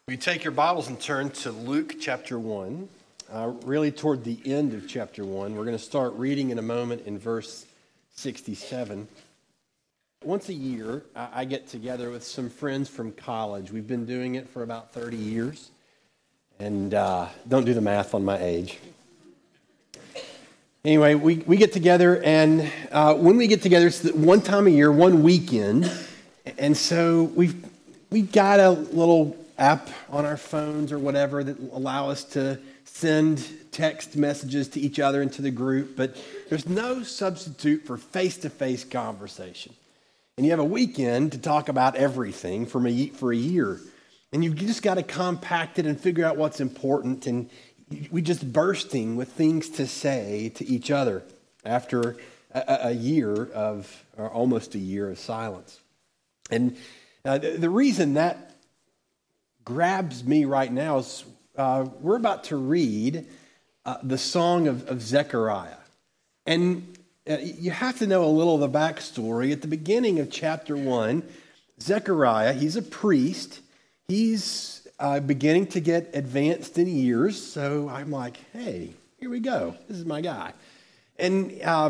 We take your Bibles and turn to Luke chapter 1, really toward the end of chapter 1. We're going to start reading in a moment in verse 67. Once a year, I get together with some friends from college. We've been doing it for about 30 years, and don't do the math on my age. Anyway, we get together, and when we get together, it's one time a year, one weekend, and so we've got a little app on our phones or whatever that allow us to send text messages to each other and to the group, but there's no substitute for face-to-face conversation. And you have a weekend to talk about everything for a year, and you've just got to compact it and figure out what's important, and we just bursting with things to say to each other after a year of, or almost a year of silence. And the reason that grabs me right now is we're about to read the Song of Zechariah. And you have to know a little of the backstory. At the beginning of chapter 1, Zechariah, he's a priest. He's beginning to get advanced in years. So I'm like, hey, here we go. This is my guy. And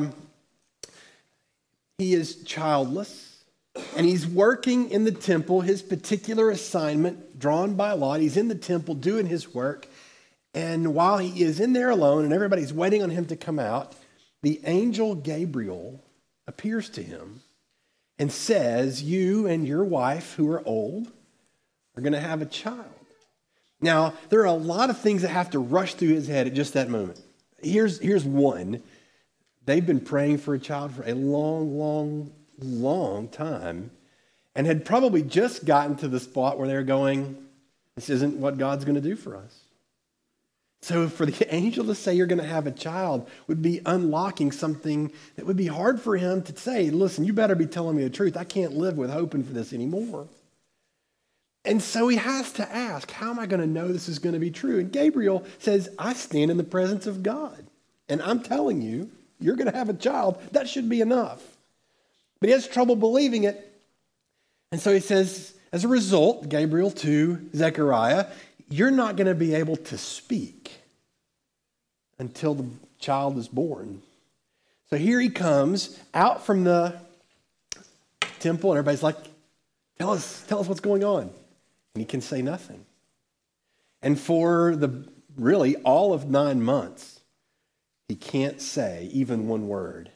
he is childless. And he's working in the temple, his particular assignment drawn by lot. He's in the temple doing his work. And while he is in there alone and everybody's waiting on him to come out, the angel Gabriel appears to him and says, you and your wife, who are old, are going to have a child. Now, there are a lot of things that have to rush through his head at just that moment. Here's one. They've been praying for a child for a long time, and had probably just gotten to the spot where they're going, this isn't what God's going to do for us. So for the angel to say you're going to have a child would be unlocking something that would be hard for him to say, listen, you better be telling me the truth. I can't live with hoping for this anymore. And so he has to ask, how am I going to know this is going to be true? And Gabriel says, I stand in the presence of God, and I'm telling you, you're going to have a child. That should be enough. But he has trouble believing it. And so he says, as a result, Gabriel to Zechariah, you're not going to be able to speak until the child is born. So here he comes out from the temple, and everybody's like, tell us what's going on. And he can say nothing. And for really all of 9 months, he can't say even one word.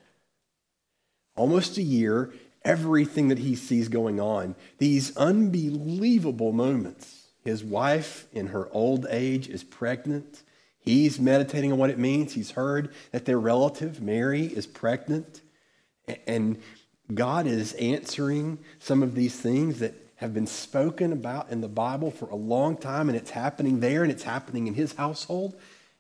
Almost a year, everything that he sees going on, these unbelievable moments. His wife in her old age is pregnant. He's meditating on what it means. He's heard that their relative, Mary, is pregnant. And God is answering some of these things that have been spoken about in the Bible for a long time, and it's happening there, and it's happening in his household.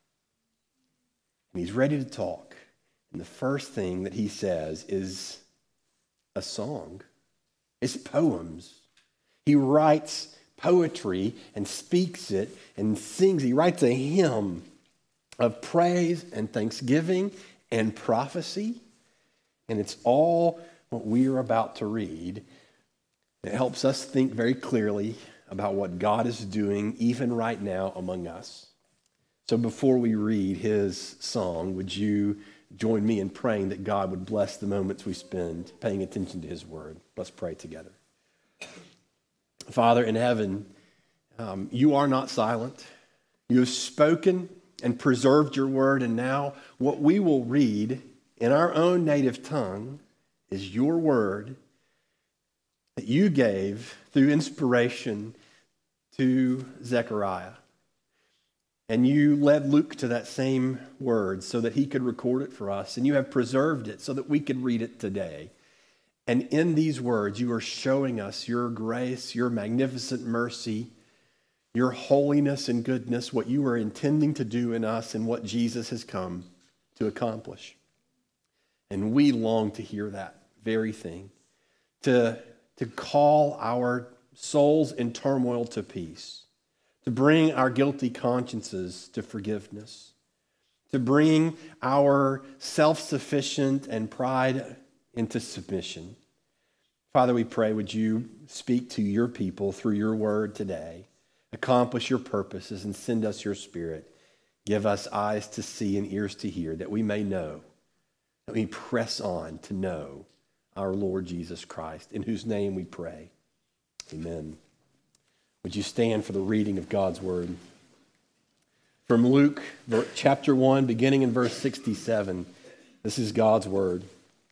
And he's ready to talk. And the first thing that he says is a song. It's poems. He writes poetry and speaks it and sings. He writes a hymn of praise and thanksgiving and prophecy. And it's all what we are about to read. It helps us think very clearly about what God is doing even right now among us. So before we read his song, would you join me in praying that God would bless the moments we spend paying attention to his word? Let's pray together. Father in heaven, you are not silent. You have spoken and preserved your word, and now what we will read in our own native tongue is your word that you gave through inspiration to Zechariah. And you led Luke to that same word so that he could record it for us. And you have preserved it so that we could read it today. And in these words, you are showing us your grace, your magnificent mercy, your holiness and goodness, what you are intending to do in us and what Jesus has come to accomplish. And we long to hear that very thing, to call our souls in turmoil to peace, to bring our guilty consciences to forgiveness, to bring our self-sufficient and pride into submission. Father, we pray, would you speak to your people through your word today? Accomplish your purposes and send us your Spirit. Give us eyes to see and ears to hear, that we may know, that we press on to know our Lord Jesus Christ, in whose name we pray. Amen. Would you stand for the reading of God's word? From Luke chapter 1, beginning in verse 67, this is God's word.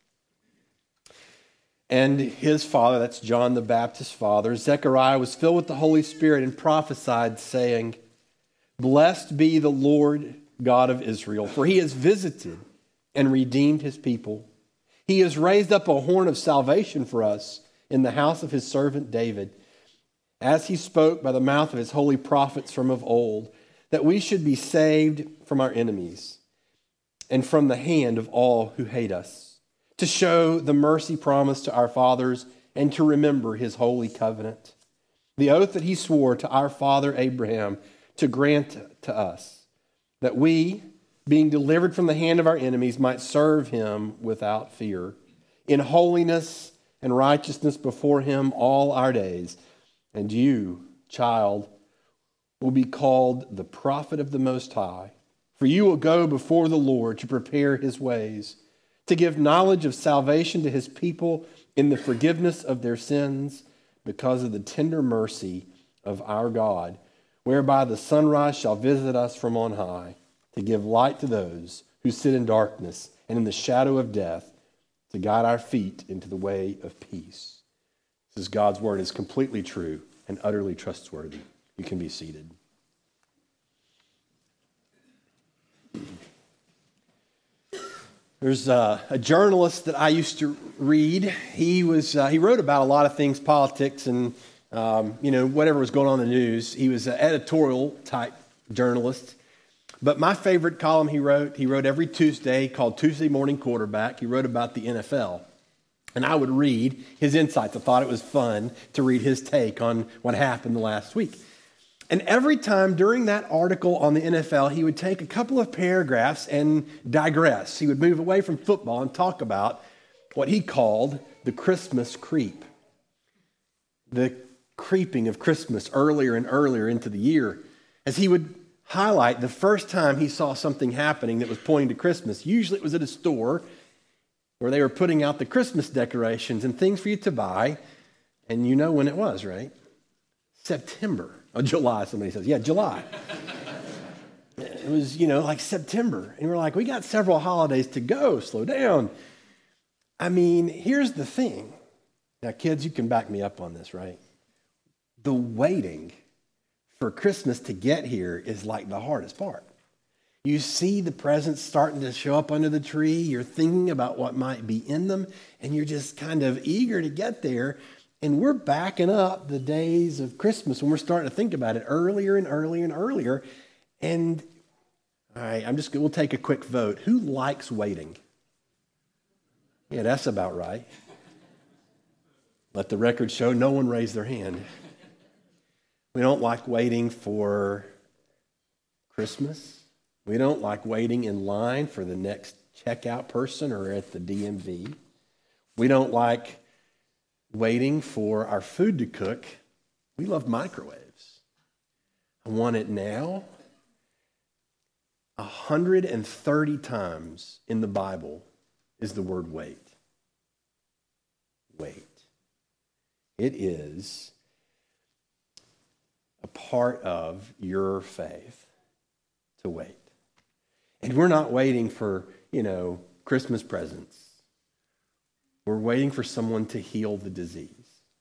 And his father, that's John the Baptist's father, Zechariah, was filled with the Holy Spirit and prophesied, saying, Blessed be the Lord God of Israel, for he has visited and redeemed his people. He has raised up a horn of salvation for us in the house of his servant David, as he spoke by the mouth of his holy prophets from of old, that we should be saved from our enemies and from the hand of all who hate us, to show the mercy promised to our fathers and to remember his holy covenant, the oath that he swore to our father Abraham to grant to us, that we, being delivered from the hand of our enemies, might serve him without fear, in holiness and righteousness before him all our days. And you, child, will be called the prophet of the Most High, for you will go before the Lord to prepare his ways, to give knowledge of salvation to his people in the forgiveness of their sins, because of the tender mercy of our God, whereby the sunrise shall visit us from on high, to give light to those who sit in darkness and in the shadow of death, to guide our feet into the way of peace. This is God's word. It's completely true and utterly trustworthy. You can be seated. There's a journalist that I used to read. He wrote about a lot of things, politics and whatever was going on in the news. He was an editorial type journalist. But my favorite column he wrote every Tuesday, called Tuesday Morning Quarterback. He wrote about the NFL. And I would read his insights. I thought it was fun to read his take on what happened the last week. And every time during that article on the NFL, he would take a couple of paragraphs and digress. He would move away from football and talk about what he called the Christmas creep. The creeping of Christmas earlier and earlier into the year, as he would highlight the first time he saw something happening that was pointing to Christmas. Usually it was at a store where they were putting out the Christmas decorations and things for you to buy. And you know when it was, right? September. Oh, July, somebody says. Yeah, July. It was, like September. And we're like, we got several holidays to go. Slow down. I mean, here's the thing. Now, kids, you can back me up on this, right? The waiting for Christmas to get here is like the hardest part. You see the presents starting to show up under the tree. You're thinking about what might be in them, and you're just kind of eager to get there. And we're backing up the days of Christmas when we're starting to think about it earlier and earlier and earlier. And all right, we'll take a quick vote. Who likes waiting? Yeah, that's about right. Let the record show no one raised their hand. We don't like waiting for Christmas. We don't like waiting in line for the next checkout person or at the DMV. We don't like waiting for our food to cook. We love microwaves. I want it now. 130 times in the Bible is the word wait. Wait. It is a part of your faith to wait. And we're not waiting for, Christmas presents. We're waiting for someone to heal the disease.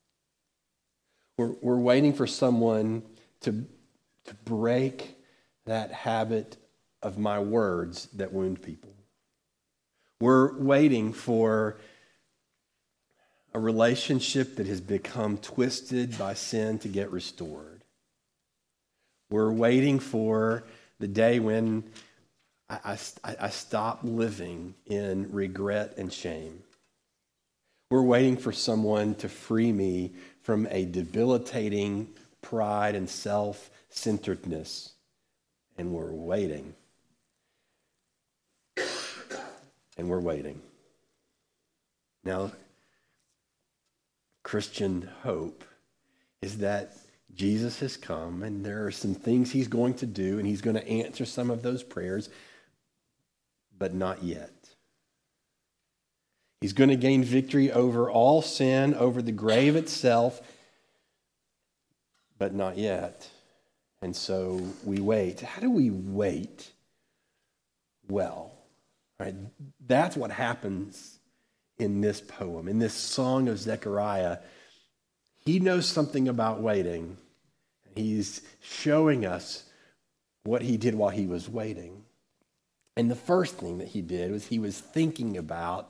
We're waiting for someone to break that habit of my words that wound people. We're waiting for a relationship that has become twisted by sin to get restored. We're waiting for the day when I stop living in regret and shame. We're waiting for someone to free me from a debilitating pride and self-centeredness. And we're waiting. And we're waiting. Now, Christian hope is that Jesus has come, and there are some things he's going to do, and he's going to answer some of those prayers, but not yet. He's going to gain victory over all sin, over the grave itself, but not yet. And so we wait. How do we wait well? Right? That's what happens in this poem, in this song of Zechariah. He knows something about waiting. He's showing us what he did while he was waiting. And the first thing that he did was he was thinking about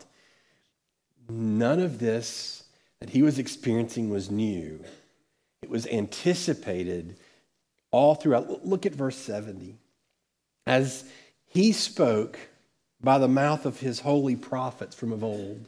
none of this that he was experiencing was new. It was anticipated all throughout. Look at verse 70. As he spoke by the mouth of his holy prophets from of old.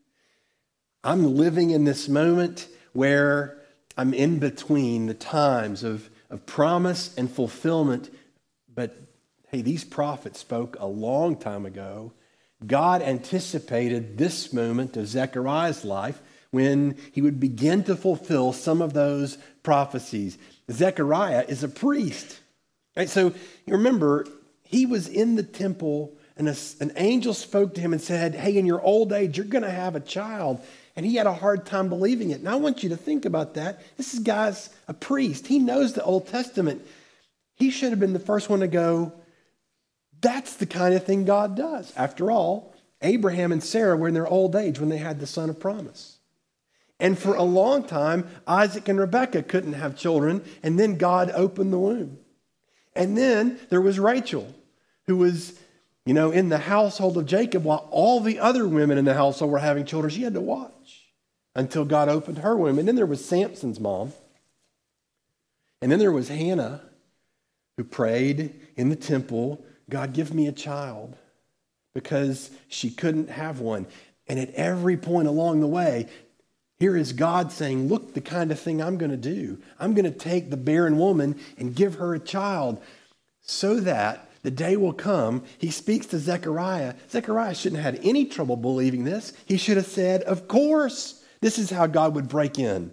I'm living in this moment where I'm in between the times of promise and fulfillment. But hey, these prophets spoke a long time ago. God anticipated this moment of Zechariah's life when he would begin to fulfill some of those prophecies. Zechariah is a priest. Right? So you remember, he was in the temple and an angel spoke to him and said, hey, in your old age, you're going to have a child. And he had a hard time believing it. And I want you to think about that. This guy's a priest. He knows the Old Testament. He should have been the first one to go, that's the kind of thing God does. After all, Abraham and Sarah were in their old age when they had the son of promise. And for a long time, Isaac and Rebekah couldn't have children, and then God opened the womb. And then there was Rachel, who was, in the household of Jacob, while all the other women in the household were having children. She had to watch until God opened her womb. And then there was Samson's mom. And then there was Hannah, who prayed in the temple, God, give me a child, because she couldn't have one. And at every point along the way, here is God saying, look, the kind of thing I'm going to do. I'm going to take the barren woman and give her a child so that the day will come. He speaks to Zechariah. Zechariah shouldn't have had any trouble believing this. He should have said, of course, this is how God would break in.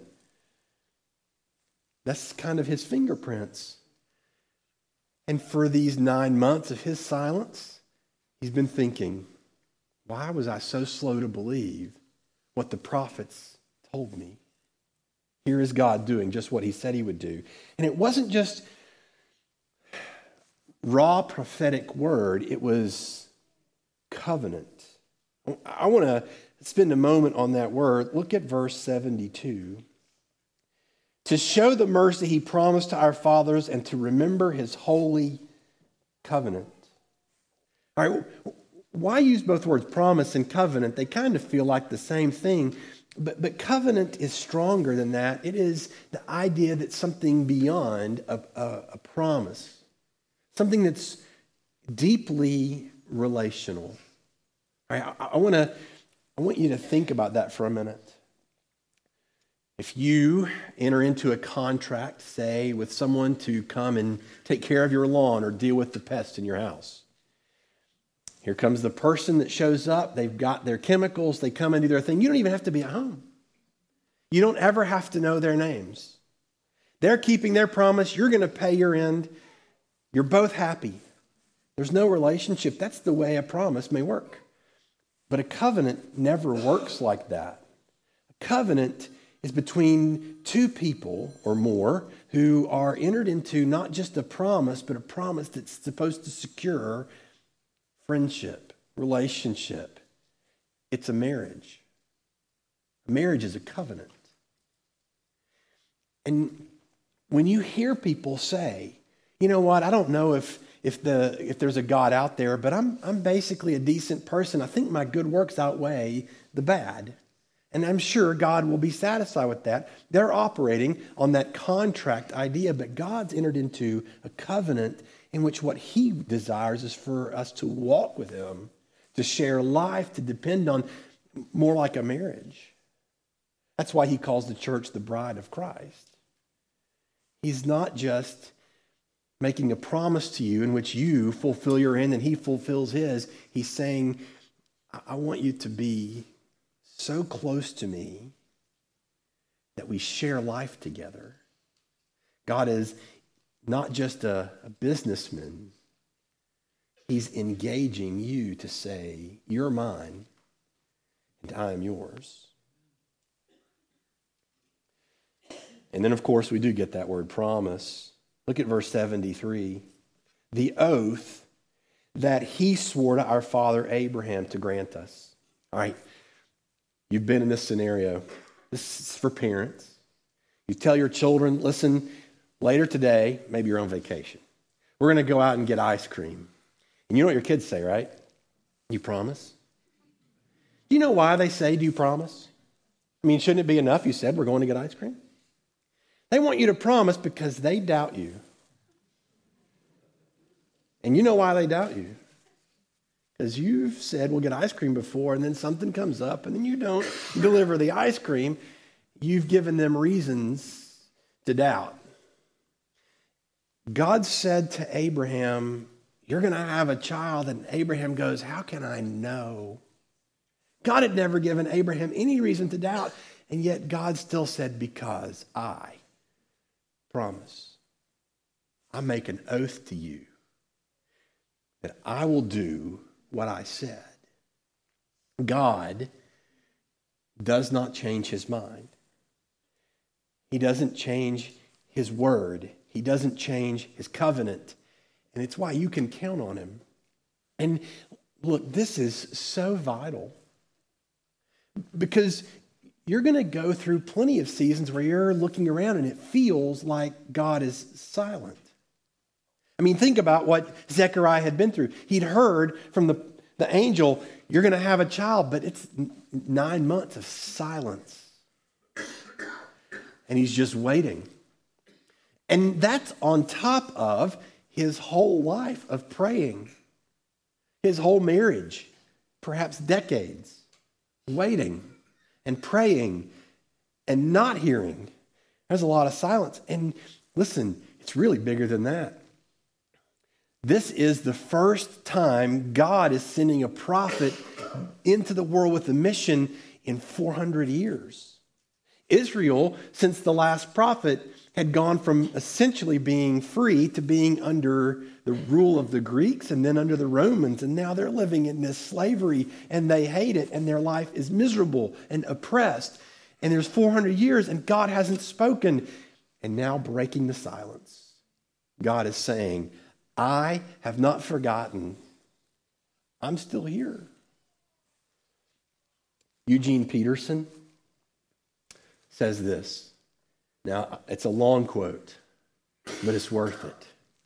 That's kind of his fingerprints. And for these 9 months of his silence, he's been thinking, why was I so slow to believe what the prophets told me? Here is God doing just what he said he would do. And it wasn't just raw prophetic word, it was covenant. I want to spend a moment on that word. Look at verse 72. To show the mercy he promised to our fathers and to remember his holy covenant. All right, why use both words, promise and covenant? They kind of feel like the same thing, but covenant is stronger than that. It is the idea that something beyond a promise. Something that's deeply relational. All right, I want you to think about that for a minute. If you enter into a contract, say, with someone to come and take care of your lawn or deal with the pests in your house. Here comes the person that shows up. They've got their chemicals. They come and do their thing. You don't even have to be at home. You don't ever have to know their names. They're keeping their promise. You're going to pay your end. You're both happy. There's no relationship. That's the way a promise may work. But a covenant never works like that. A covenant is between two people or more who are entered into not just a promise, but a promise that's supposed to secure friendship, relationship. It's a marriage. A marriage is a covenant. And when you hear people say, you know what, I don't know if there's a God out there, but I'm basically a decent person. I think my good works outweigh the bad. And I'm sure God will be satisfied with that. They're operating on that contract idea, but God's entered into a covenant in which what he desires is for us to walk with him, to share life, to depend on, more like a marriage. That's why he calls the church the bride of Christ. He's not just making a promise to you in which you fulfill your end and he fulfills his. He's saying, I want you to be so close to me that we share life together. God is not just a businessman. He's engaging you to say, you're mine and I am yours. And then, of course, we do get that word promise. Look at verse 73. The oath that he swore to our father Abraham to grant us. All right, you've been in this scenario. This is for parents. You tell your children, listen, later today, maybe you're on vacation. We're going to go out and get ice cream. And you know what your kids say, right? You promise? Do you know why they say, do you promise? I mean, shouldn't it be enough you said we're going to get ice cream? They want you to promise because they doubt you. And you know why they doubt you? Because you've said we'll get ice cream before, and then something comes up, and then you don't deliver the ice cream. You've given them reasons to doubt. God said to Abraham, you're going to have a child, and Abraham goes, how can I know? God had never given Abraham any reason to doubt, and yet God still said, because I promise. I make an oath to you that I will do what I said. God does not change his mind. He doesn't change his word. He doesn't change his covenant. And it's why you can count on him. And look, this is so vital because you're going to go through plenty of seasons where you're looking around and it feels like God is silent. I mean, think about what Zechariah had been through. He'd heard from the angel, you're going to have a child, but it's 9 months of silence. And he's just waiting. And that's on top of his whole life of praying, his whole marriage, perhaps decades, waiting and praying and not hearing. There's a lot of silence. And listen, it's really bigger than that. This is the first time God is sending a prophet into the world with a mission in 400 years. Israel, since the last prophet, had gone from essentially being free to being under the rule of the Greeks and then under the Romans. And now they're living in this slavery and they hate it and their life is miserable and oppressed. And there's 400 years and God hasn't spoken. And now breaking the silence, God is saying, I have not forgotten. I'm still here. Eugene Peterson says this. Now, it's a long quote, but it's worth it.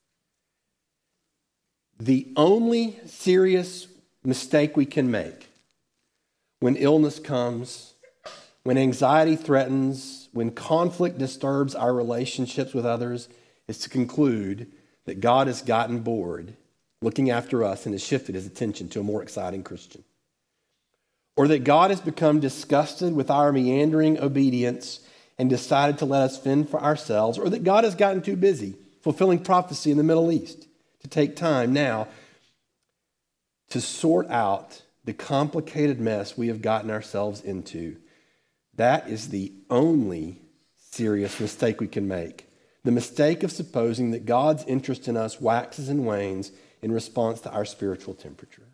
The only serious mistake we can make when illness comes, when anxiety threatens, when conflict disturbs our relationships with others, is to conclude that God has gotten bored looking after us and has shifted his attention to a more exciting Christian. Or that God has become disgusted with our meandering obedience and decided to let us fend for ourselves, or that God has gotten too busy fulfilling prophecy in the Middle East to take time now to sort out the complicated mess we have gotten ourselves into. That is the only serious mistake we can make. The mistake of supposing that God's interest in us waxes and wanes in response to our spiritual temperature.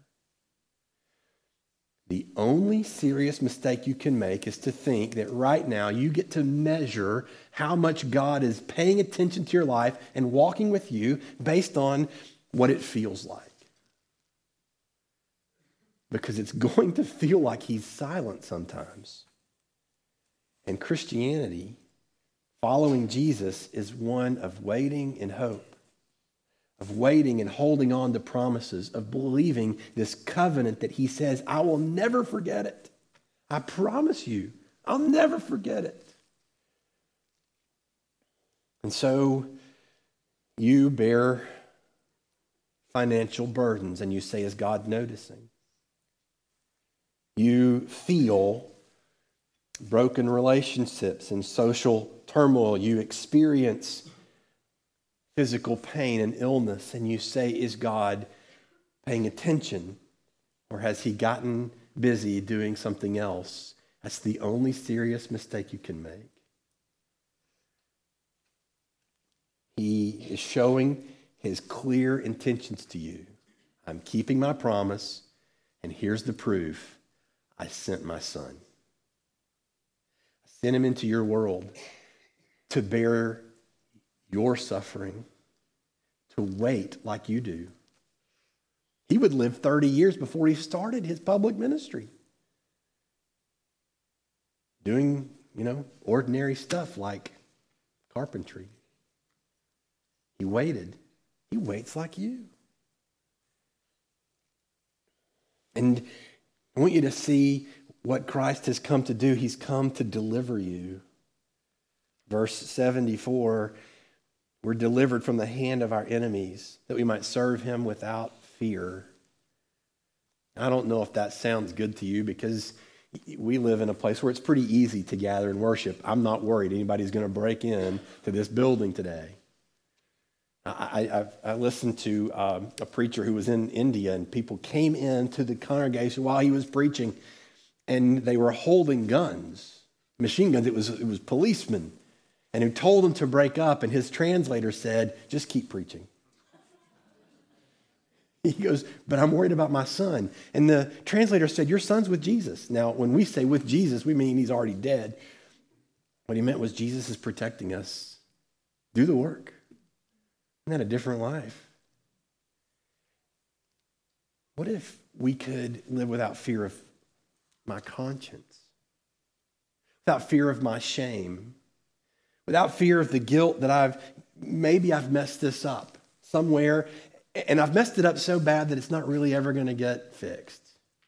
The only serious mistake you can make is to think that right now you get to measure how much God is paying attention to your life and walking with you based on what it feels like. Because it's going to feel like he's silent sometimes. And Christianity, following Jesus, is one of waiting and hope. Of waiting and holding on to promises, of believing this covenant that he says, I will never forget it. I promise you, I'll never forget it. And so you bear financial burdens and you say, is God noticing? You feel broken relationships and social turmoil. You experience physical pain and illness, and you say, is God paying attention? Or has he gotten busy doing something else? That's the only serious mistake you can make. He is showing his clear intentions to you. I'm keeping my promise, and here's the proof. I sent my son. I sent him into your world to bear your suffering, to wait like you do. He would live 30 years before he started his public ministry, doing, ordinary stuff like carpentry. He waited. He waits like you. And I want you to see what Christ has come to do. He's come to deliver you. Verse 74, we're delivered from the hand of our enemies, that we might serve him without fear. I don't know if that sounds good to you, because we live in a place where it's pretty easy to gather and worship. I'm not worried anybody's going to break in to this building today. I listened to a preacher who was in India, and people came into the congregation while he was preaching, and they were holding guns, machine guns. It was policemen, and who told them to break up, and his translator said, just keep preaching. He goes, but I'm worried about my son. And the translator said, your son's with Jesus. Now, when we say with Jesus, we mean he's already dead. What he meant was Jesus is protecting us. Do the work. Isn't that a different life? What if we could live without fear of my conscience? Without fear of my shame? Without fear of the guilt that I've messed this up somewhere, and I've messed it up so bad that it's not really ever going to get fixed.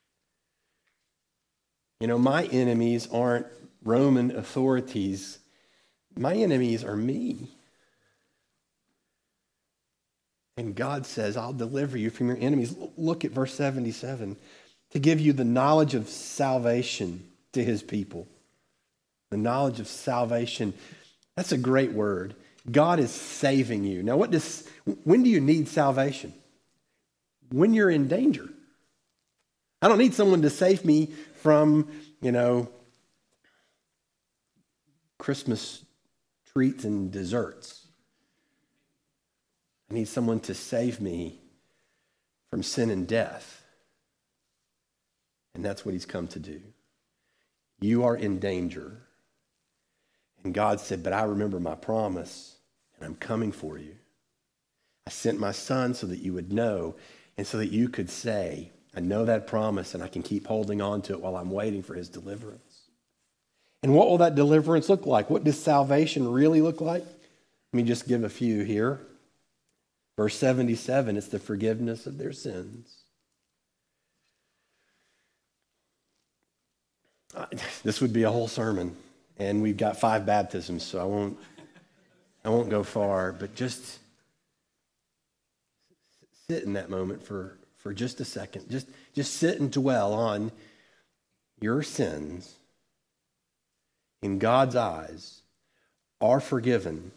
My enemies aren't Roman authorities. My enemies are me. And God says, I'll deliver you from your enemies. Look at verse 77. To give you the knowledge of salvation to his people. The knowledge of salvation. That's a great word. God is saving you. Now, when do you need salvation? When you're in danger. I don't need someone to save me from, Christmas treats and desserts. I need someone to save me from sin and death. And that's what he's come to do. You are in danger. And God said, but I remember my promise, and I'm coming for you. I sent my son so that you would know, and so that you could say, I know that promise, and I can keep holding on to it while I'm waiting for his deliverance. And what will that deliverance look like? What does salvation really look like? Let me just give a few here. Verse 77, it's the forgiveness of their sins. This would be a whole sermon, and we've got 5 baptisms, so I won't go far, but just sit in that moment for just a second. Just sit and dwell on your sins in God's eyes are forgiven.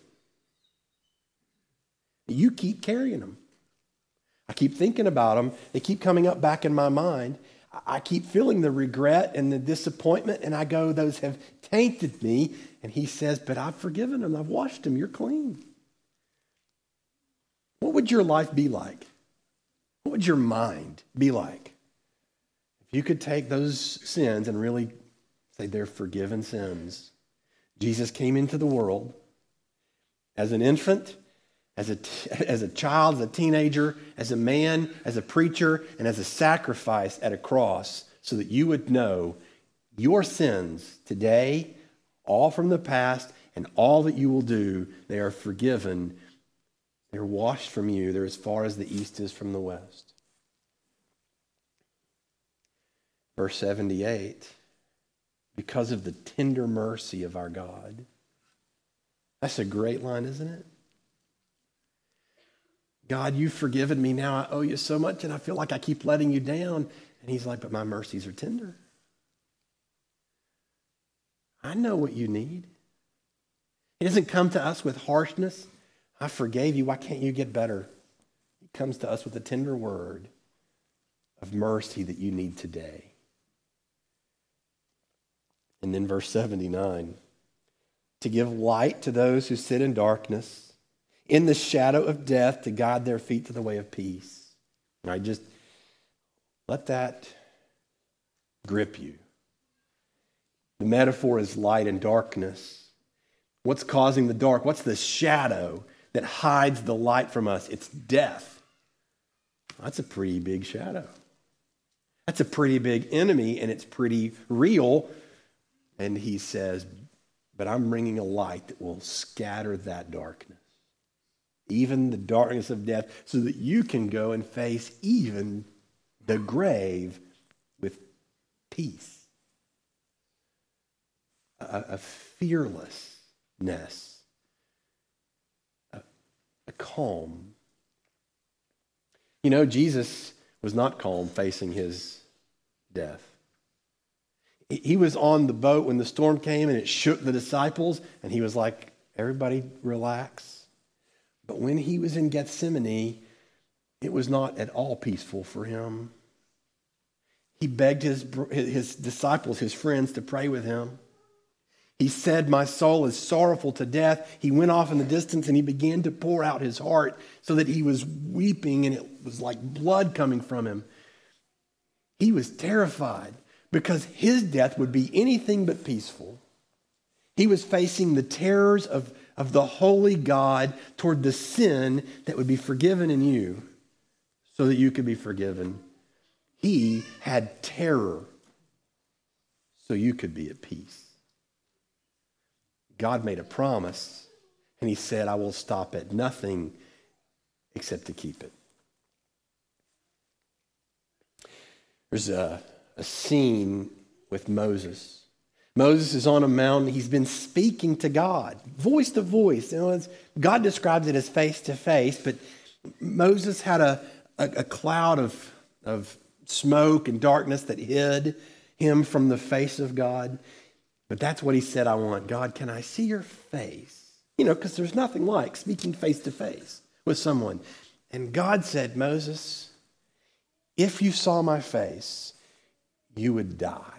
You keep carrying them. I keep thinking about them. They keep coming up back in my mind. I keep feeling the regret and the disappointment, and I go, those have tainted me. And he says, but I've forgiven them. I've washed them. You're clean. What would your life be like? What would your mind be like if you could take those sins and really say they're forgiven sins? Jesus came into the world as an infant, as a child, as a teenager, as a man, as a preacher, and as a sacrifice at a cross, so that you would know your sins today, all from the past, and all that you will do, they are forgiven. They're washed from you. They're as far as the east is from the west. Verse 78, because of the tender mercy of our God. That's a great line, isn't it? God, you've forgiven me. Now I owe you so much, and I feel like I keep letting you down. And he's like, but my mercies are tender. I know what you need. He doesn't come to us with harshness. I forgave you. Why can't you get better? He comes to us with a tender word of mercy that you need today. And then verse 79, to give light to those who sit in darkness in the shadow of death to guide their feet to the way of peace. All right, just let that grip you. The metaphor is light and darkness. What's causing the dark? What's the shadow that hides the light from us? It's death. That's a pretty big shadow. That's a pretty big enemy, and it's pretty real. And he says, but I'm bringing a light that will scatter that darkness, even the darkness of death, so that you can go and face even the grave with peace. A fearlessness, a calm. You know, Jesus was not calm facing his death. He was on the boat when the storm came and it shook the disciples, and he was like, everybody relax. But when he was in Gethsemane, it was not at all peaceful for him. He begged his disciples, his friends, to pray with him. He said, my soul is sorrowful to death. He went off in the distance and he began to pour out his heart so that he was weeping and it was like blood coming from him. He was terrified because his death would be anything but peaceful. He was facing the terrors of the holy God toward the sin that would be forgiven in you so that you could be forgiven. He had terror so you could be at peace. God made a promise, and he said, I will stop at nothing except to keep it. There's a scene with Moses. Moses is on a mountain. He's been speaking to God, voice to voice. You know, God describes it as face to face, but Moses had a cloud of smoke and darkness that hid him from the face of God. But that's what he said, I want. God, can I see your face? You know, because there's nothing like speaking face to face with someone. And God said, Moses, if you saw my face, you would die.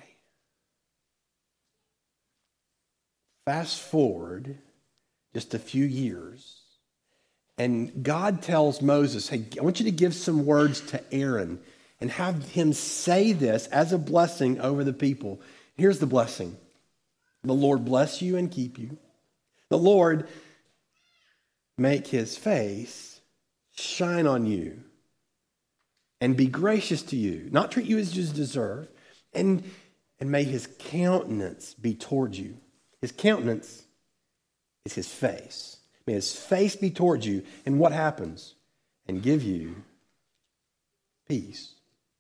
Fast forward just a few years, and God tells Moses, hey, I want you to give some words to Aaron and have him say this as a blessing over the people. Here's the blessing. The Lord bless you and keep you. The Lord make his face shine on you and be gracious to you, not treat you as you deserve, and may his countenance be toward you. His countenance is his face. May his face be toward you, and what happens? And give you peace.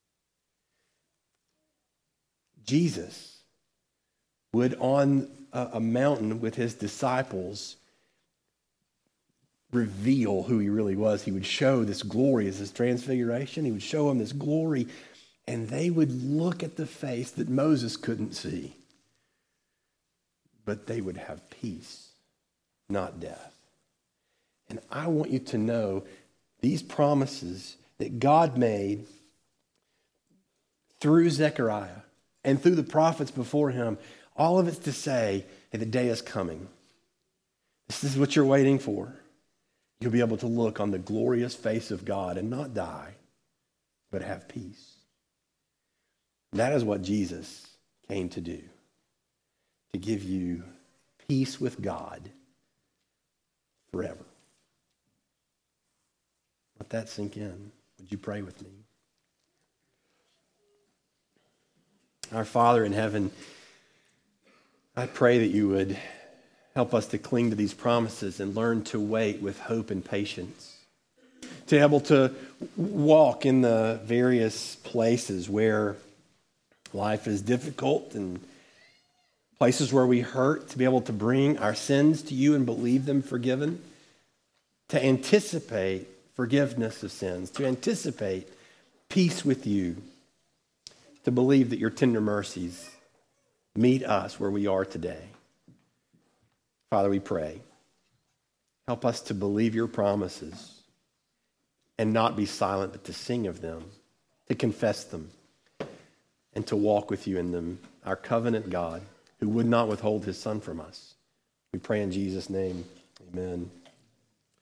Jesus would on a mountain with his disciples reveal who he really was. He would show this glory as his transfiguration. He would show them this glory, and they would look at the face that Moses couldn't see. But they would have peace, not death. And I want you to know these promises that God made through Zechariah and through the prophets before him, all of it's to say, hey, the day is coming. This is what you're waiting for. You'll be able to look on the glorious face of God and not die, but have peace. And that is what Jesus came to do, to give you peace with God forever. Let that sink in. Would you pray with me? Our Father in heaven, I pray that you would help us to cling to these promises and learn to wait with hope and patience, to be able to walk in the various places where life is difficult and places where we hurt, to be able to bring our sins to you and believe them forgiven, to anticipate forgiveness of sins, to anticipate peace with you, to believe that your tender mercies meet us where we are today. Father, we pray. Help us to believe your promises and not be silent, but to sing of them, to confess them, and to walk with you in them, our covenant God, who would not withhold his Son from us. We pray in Jesus' name. Amen.